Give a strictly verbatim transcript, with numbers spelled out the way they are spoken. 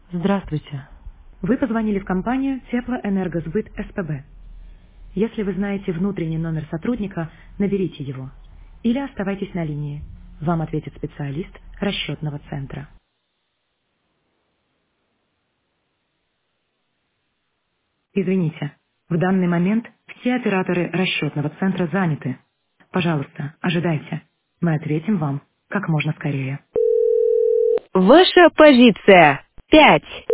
Здравствуйте. Вы позвонили в компанию Теплоэнергосбыт СПБ. Если вы знаете внутренний номер сотрудника, наберите его. Или оставайтесь на линии. Вам ответит специалист расчетного центра. Извините, в данный момент все операторы расчетного центра заняты. Пожалуйста, ожидайте. Мы ответим вам как можно скорее. Ваша позиция пять.